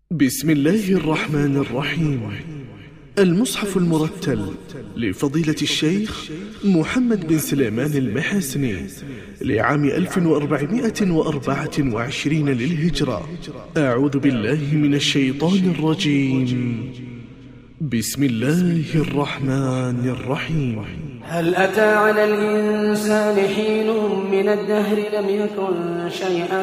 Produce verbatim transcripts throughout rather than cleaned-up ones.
بسم الله الرحمن الرحيم. المصحف المرتل لفضيلة الشيخ محمد بن سليمان المحاسني لعام ألف وأربعمائة وأربعة وعشرين للهجرة. أعوذ بالله من الشيطان الرجيم. بسم الله الرحمن الرحيم. هل أتى على الإنسان حين من الدهر لم يكن شيئا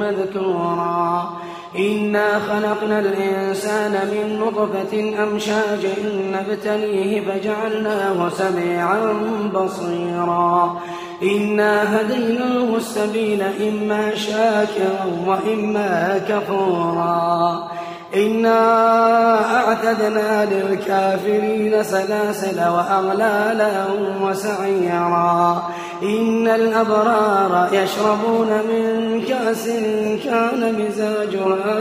مذكورا إنا خلقنا الإنسان من نطفة أمشاج نبتليه فجعلناه سميعا بصيرا إنا هديناه السبيل إما شاكرا وإما كفورا إنا أعتدنا للكافرين سلاسل وأغلالا وسعيرا إن الأبرار يشربون من كأس كان مزاجها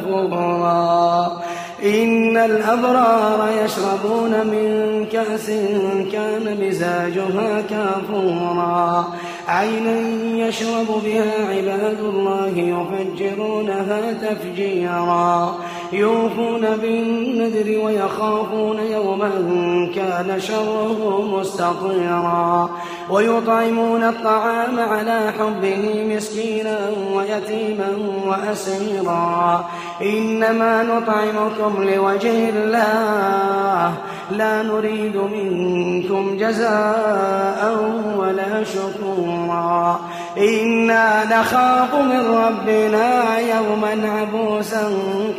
كافورا إن الأبرار يشربون من كأس كان مزاجها كافورا عينا يشرب بها عباد الله يفجرونها تفجيرا يوفون بالنذر ويخافون يوما كان شره مستطيرا ويطعمون الطعام على حبه مسكينا ويتيما وأسيرا إنما نطعمكم لوجه الله لا نريد منكم جزاء ولا شكورا إنا نخاف من ربنا يوما عبوسا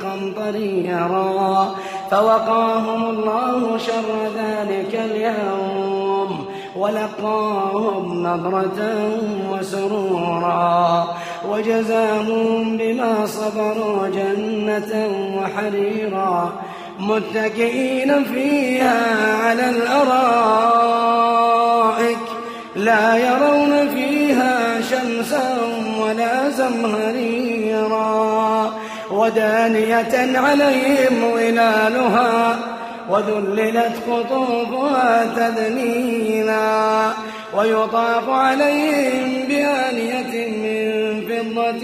قمطريرا فوقاهم الله شر ذلك اليوم ولقاهم نضرة وسرورا وجزاهم بما صبروا جنة وحريرا متكئين فيها على الأرائك لا يرون فيها شمسا ولا زمهريرا ودانية عليهم ظلالها وذللت قطوفها تذليلا ويطاف عليهم بآنية من فضة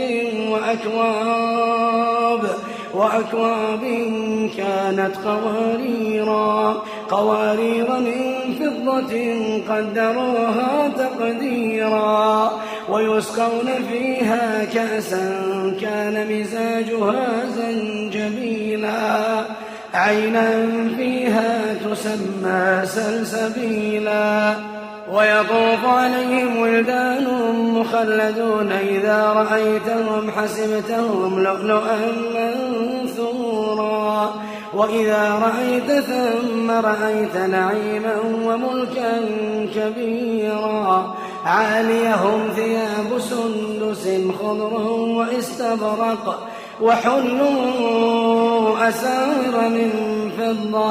وأكواب وأكواب كانت قواريرا قوارير من فضة قدروها تقديرا ويسقون فيها كأسا كان مزاجها زنجبيلا عينا فيها تسمى سلسبيلا ويطوف عليهم ولدان مخلدون إذا رأيتهم حسبتهم لؤلؤا منثورا وإذا رأيت ثم رأيت نعيما وملكا كبيرا عاليهم ثياب سندس خضر واستبرق وحلوا أساور من فضة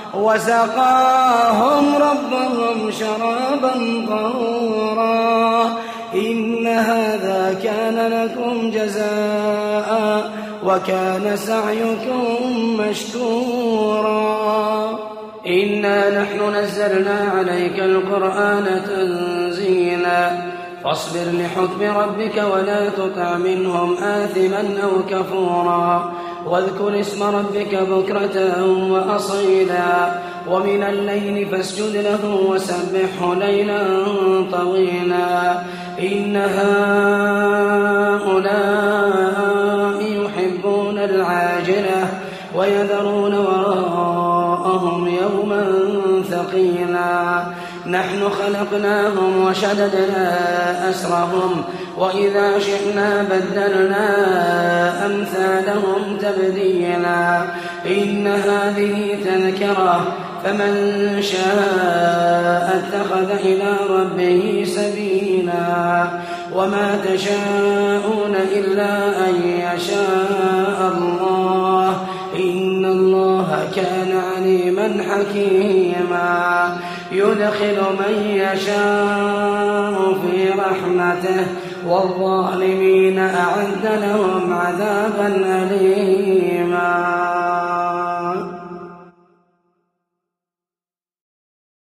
وسقاهم ربهم شرابا طهورا إن هذا كان لكم جزاء وكان سعيكم مشكورا إنا نحن نزلنا عليك القرآن تنزيلا فاصبر لحكم ربك ولا تطع منهم آثما أو كفورا واذكر اسم ربك بكرة وأصيلا ومن الليل فاسجد له وسبحه ليلا طويلا إن هؤلاء يحبون العاجلة ويذرون وراءهم يوما ثقيلا نحن خلقناهم وشددنا أسرهم وإذا شئنا بدلنا أمثالهم تبديلا إن هذه تذكرة فمن شاء اتخذ إلى ربه سبيلا وما تشاءون إلا أن يشاء الله إن الله كان عليما حكيما يدخل من يشاء في رحمته والظالمين أعد لهم عذابا أليما.